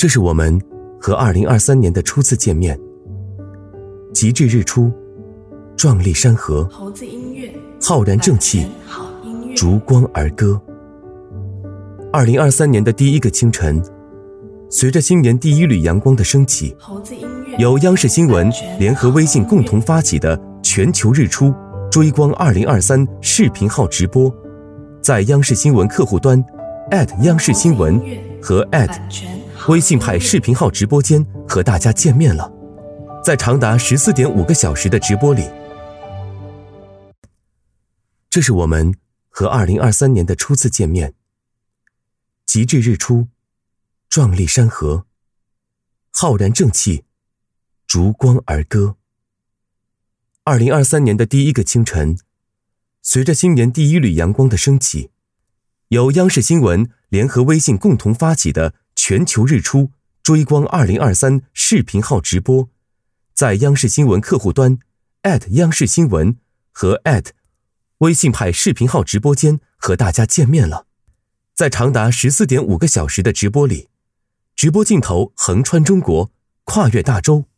这是我们和2023年的初次见面。极致日出，壮丽山河， 猴子音乐， 浩然正气，烛光而歌。2023年的第一个清晨，随着新年第一缕阳光的升起，由央视新闻联合微信共同发起的全球日出追光2023视频号直播，在央视新闻客户端央视新闻和微信派视频号直播间和大家见面了。在长达14.5个小时的直播里，这是我们和2023年的初次见面。极致日出，壮丽山河，浩然正气，烛光而歌。2023年的第一个清晨，随着新年第一缕阳光的升起，由央视新闻联合微信共同发起的全球日出追光2023视频号直播，在央视新闻客户端央视新闻和微信派视频号直播间和大家见面了。在长达14.5个小时的直播里，直播镜头横穿中国，跨越大洲，